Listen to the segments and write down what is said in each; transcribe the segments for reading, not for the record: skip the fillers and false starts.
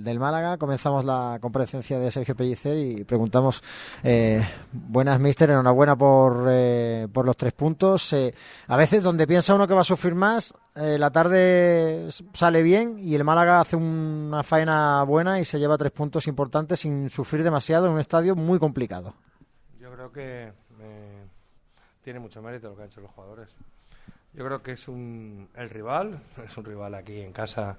del Málaga. Comenzamos la comparecencia de Sergio Pellicer y preguntamos, buenas míster, enhorabuena por los 3 puntos. A veces donde piensa uno que va a sufrir más, la tarde sale bien y el Málaga hace una faena buena y se lleva 3 puntos importantes sin sufrir demasiado en un estadio muy complicado. Yo creo que tiene mucho mérito lo que han hecho los jugadores. Yo creo que es el rival, es un rival aquí en casa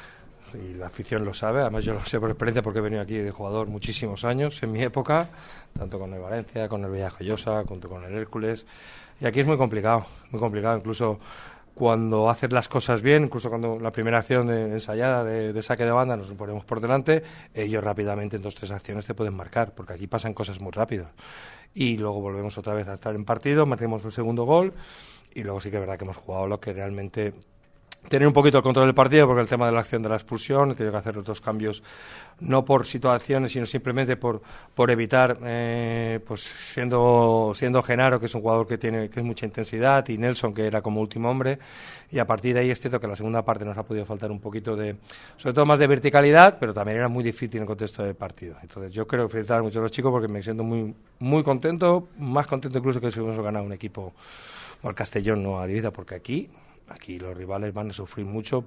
y la afición lo sabe, además yo lo sé por experiencia porque he venido aquí de jugador muchísimos años en mi época, tanto con el Valencia, con el Villajoyosa, junto con el Hércules, y aquí es muy complicado, incluso cuando haces las cosas bien, incluso cuando la primera acción ensayada de saque de banda nos ponemos por delante, ellos rápidamente en 2 o 3 acciones te pueden marcar, porque aquí pasan cosas muy rápido. Y luego volvemos otra vez a estar en partido, metemos el segundo gol, y luego sí que es verdad que hemos jugado lo que realmente... Tener un poquito el control del partido, porque el tema de la acción de la expulsión, he tenido que hacer los 2 cambios, no por situaciones, sino simplemente por evitar, pues siendo Genaro, que es un jugador que es mucha intensidad, y Nelson, que era como último hombre, y a partir de ahí es cierto que la segunda parte nos ha podido faltar un poquito sobre todo más de verticalidad, pero también era muy difícil en el contexto del partido. Entonces yo creo felicitar mucho a los chicos porque me siento muy, muy contento, más contento incluso que si hubiéramos ganado un equipo o al Castellón, no a Ibiza, porque aquí los rivales van a sufrir mucho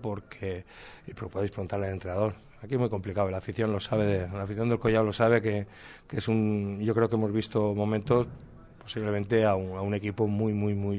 pero podéis preguntarle al entrenador. Aquí es muy complicado, la afición lo sabe, la afición del Collao lo sabe que es yo creo que hemos visto momentos posiblemente a un equipo muy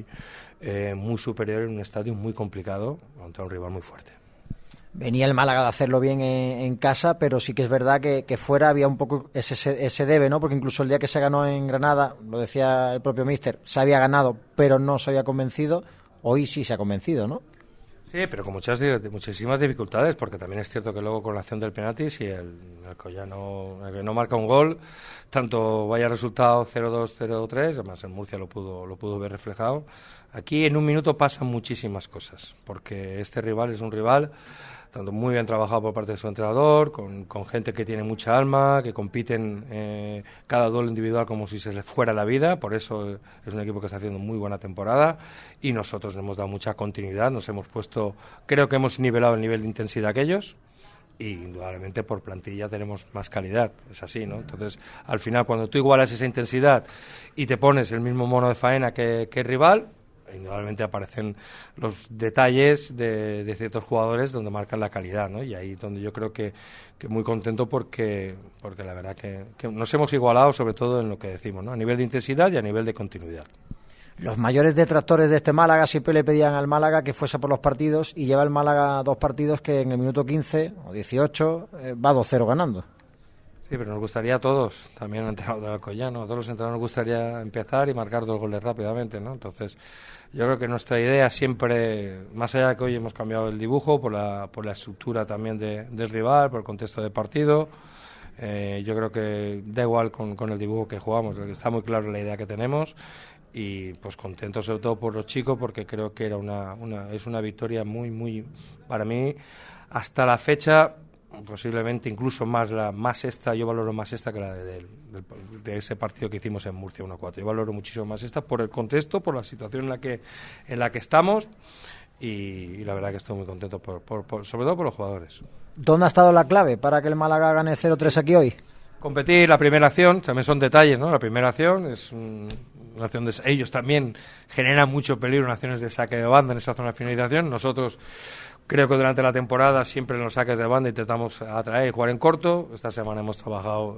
superior en un estadio muy complicado contra un rival muy fuerte. Venía el Málaga de hacerlo bien en casa, pero sí que es verdad que fuera había un poco ese debe, ¿no? Porque incluso el día que se ganó en Granada, lo decía el propio míster, se había ganado, pero no se había convencido. Hoy sí se ha convencido, ¿no? Sí, pero con muchísimas dificultades, porque también es cierto que luego con la acción del penalti, si el Collano no marca un gol, tanto vaya resultado 0-2, 0-3, además en Murcia lo pudo ver reflejado. Aquí en un minuto pasan muchísimas cosas, porque este rival es un rival tanto muy bien trabajado por parte de su entrenador, con gente que tiene mucha alma, que compiten cada duelo individual como si se les fuera la vida, por eso es un equipo que está haciendo muy buena temporada y nosotros le hemos dado mucha continuidad, nos hemos puesto, creo que hemos nivelado el nivel de intensidad que ellos y indudablemente por plantilla tenemos más calidad, es así, ¿no? Entonces, al final, cuando tú igualas esa intensidad y te pones el mismo mono de faena que el rival, indudablemente aparecen los detalles de ciertos jugadores donde marcan la calidad, ¿no? Y ahí es donde yo creo que muy contento porque la verdad que nos hemos igualado sobre todo en lo que decimos, ¿no? A nivel de intensidad y a nivel de continuidad. Los mayores detractores de este Málaga siempre le pedían al Málaga que fuese por los partidos y lleva el Málaga 2 partidos que en el minuto 15 o 18 va 2-0 ganando. Sí, pero nos gustaría a todos, también al entrenador del Alcoyano, a todos los entrenadores nos gustaría empezar y marcar 2 goles rápidamente, ¿no? Entonces, yo creo que nuestra idea siempre, más allá de que hoy hemos cambiado el dibujo por la estructura también del rival, por el contexto del partido, yo creo que da igual con el dibujo que jugamos, está muy claro la idea que tenemos y pues contento sobre todo por los chicos porque creo que es una victoria muy, para mí, hasta la fecha, posiblemente incluso más esta, yo valoro más esta que la de ese partido que hicimos en Murcia 1-4. Yo valoro muchísimo más esta por el contexto, por la situación en la que estamos y la verdad que estoy muy contento sobre todo por los jugadores. ¿Dónde ha estado la clave para que el Málaga gane 0-3 aquí hoy? Competir, la primera acción, también son detalles, ¿no? La primera acción es una acción de... Ellos también generan mucho peligro en acciones de saque de banda en esa zona de finalización. Nosotros creo que durante la temporada siempre en los saques de banda intentamos atraer y jugar en corto. Esta semana hemos trabajado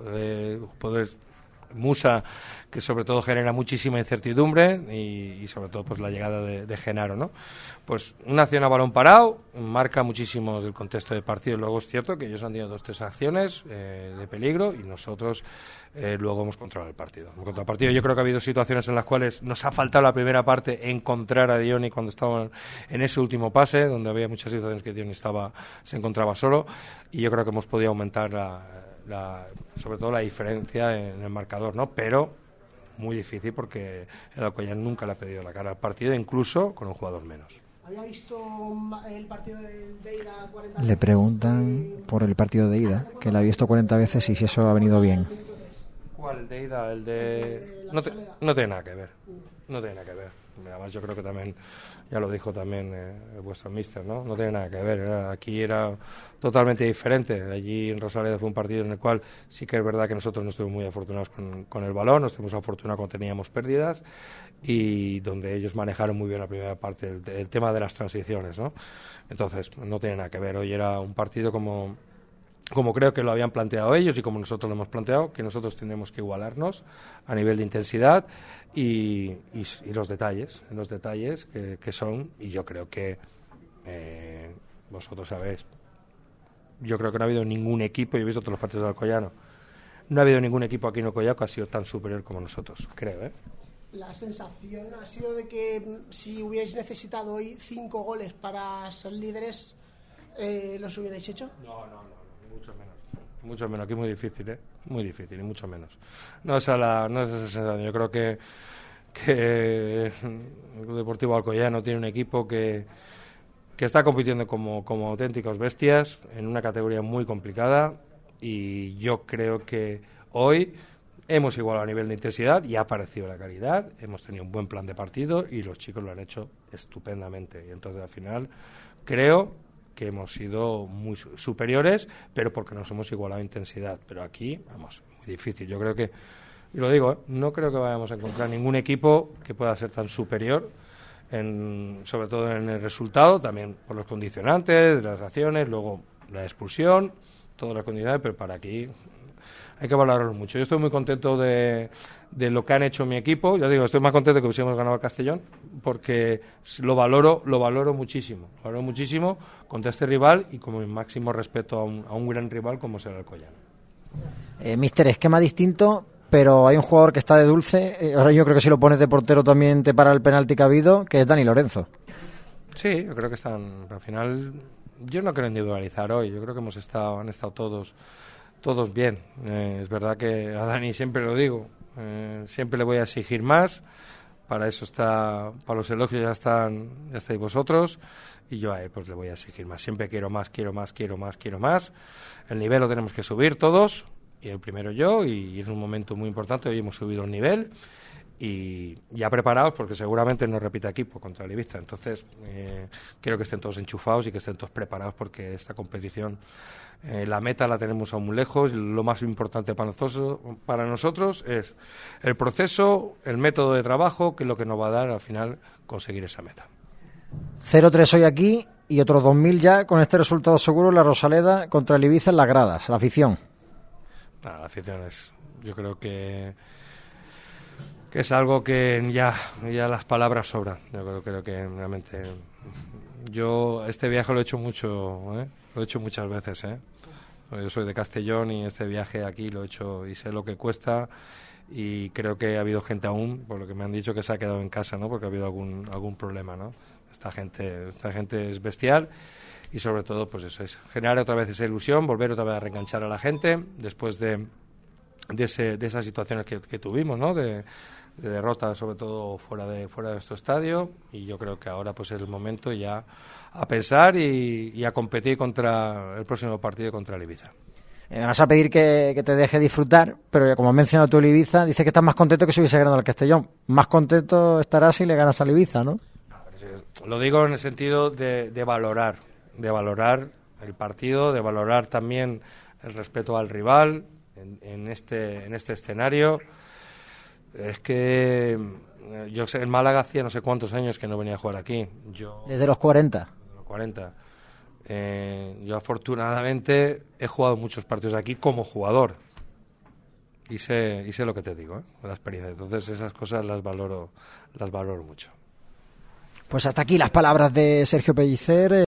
Musa, que sobre todo genera muchísima incertidumbre y sobre todo pues la llegada de Genaro, ¿no? Pues una acción a balón parado marca muchísimo el contexto del partido. Luego es cierto que ellos han tenido 2 o 3 acciones de peligro y nosotros luego hemos controlado el partido. Yo creo que ha habido situaciones en las cuales nos ha faltado la primera parte encontrar a Dioni cuando estaba en ese último pase, donde había muchas situaciones que Dioni se encontraba solo y yo creo que hemos podido aumentar sobre todo la diferencia en el marcador, ¿no? Pero muy difícil porque el Alcoyano nunca le ha pedido la cara al partido, incluso con un jugador menos. ¿Había visto el partido de ida 40 veces? Le preguntan por el partido de ida, que lo ha visto 40 veces y si eso ha venido bien. ¿Cuál? ¿El de ida? El de... No tiene nada que ver. No tiene nada que ver. Además yo creo que también, ya lo dijo también vuestro míster, ¿no? No tiene nada que ver, aquí era totalmente diferente. Allí en Rosaleda fue un partido en el cual sí que es verdad que nosotros no estuvimos muy afortunados con el balón, no estuvimos afortunados cuando teníamos pérdidas, y donde ellos manejaron muy bien la primera parte, el tema de las transiciones, ¿no? Entonces no tiene nada que ver. Hoy era un partido como creo que lo habían planteado ellos y como nosotros lo hemos planteado, que nosotros tenemos que igualarnos a nivel de intensidad y los detalles que son, y yo creo que vosotros sabéis, yo creo que no ha habido ningún equipo, yo he visto todos los partidos del Alcoyano, no ha habido ningún equipo aquí en Alcoyano que ha sido tan superior como nosotros, creo, ¿eh? La sensación ha sido de que si hubierais necesitado hoy 5 goles para ser líderes, ¿los hubierais hecho? No, mucho menos, aquí es muy difícil, muy difícil, y mucho menos. No es esa sensación. Yo creo que el Club Deportivo Alcoyano tiene un equipo que está compitiendo como auténticos bestias en una categoría muy complicada, y yo creo que hoy hemos igualado a nivel de intensidad y ha aparecido la calidad, hemos tenido un buen plan de partido y los chicos lo han hecho estupendamente, y entonces al final creo que hemos sido muy superiores, pero porque nos hemos igualado a intensidad. Pero aquí, vamos, muy difícil. Yo creo que, y lo digo, no creo que vayamos a encontrar ningún equipo que pueda ser tan superior, sobre todo en el resultado, también por los condicionantes, las acciones, luego la expulsión, todas las condicionantes, pero para aquí hay que valorarlo mucho. Yo estoy muy contento de lo que han hecho mi equipo. Ya digo, estoy más contento que hubiésemos ganado a Castellón, porque lo valoro muchísimo. Lo valoro muchísimo contra este rival y como mi máximo respeto a un gran rival como es el Alcoyano. Míster, esquema distinto, pero hay un jugador que está de dulce. Ahora yo creo que si lo pones de portero también te para el penalti que ha habido, que es Dani Lorenzo. Sí, yo creo que están, al final, yo no quiero individualizar hoy. Yo creo que han estado todos bien. Es verdad que a Dani siempre lo digo, siempre le voy a exigir más, para eso está, para los elogios ya estáis vosotros, y yo a él pues le voy a exigir más, siempre quiero más, el nivel lo tenemos que subir todos, y el primero yo, y es un momento muy importante, hoy hemos subido el nivel, y ya preparados porque seguramente no repita equipo contra el Ibiza, entonces quiero que estén todos enchufados y que estén todos preparados, porque esta competición, la meta la tenemos aún muy lejos. Lo más importante para nosotros es el proceso, el método de trabajo, que es lo que nos va a dar al final conseguir esa meta. 0-3 hoy aquí y otros 2.000 ya con este resultado seguro en la Rosaleda contra el Ibiza en las gradas, la afición. La afición yo creo que es algo que ya las palabras sobran. Yo creo que realmente yo este viaje lo he hecho mucho, lo he hecho muchas veces, Yo soy de Castellón y este viaje aquí lo he hecho y sé lo que cuesta, y creo que ha habido gente aún, por lo que me han dicho, que se ha quedado en casa, ¿no? Porque ha habido algún problema, ¿no? Esta gente es bestial, y sobre todo pues eso es generar otra vez esa ilusión, volver otra vez a reenganchar a la gente después de esas situaciones que tuvimos, ¿no? De derrota, sobre todo fuera de nuestro estadio, y yo creo que ahora pues es el momento ya a pensar y a competir contra el próximo partido contra el Ibiza. Me vas a pedir que te deje disfrutar, pero como has mencionado tú el Ibiza, dices que estás más contento que si hubiese ganado al Castellón. Más contento estarás si le ganas al Ibiza, ¿no? Lo digo en el sentido de valorar el partido, de valorar también el respeto al rival en este escenario. Es que yo sé, el Málaga hacía no sé cuántos años que no venía a jugar aquí. Desde los 40. Yo afortunadamente he jugado muchos partidos aquí como jugador y sé lo que te digo, de la experiencia. Entonces esas cosas las valoro mucho. Pues hasta aquí las palabras de Sergio Pellicer.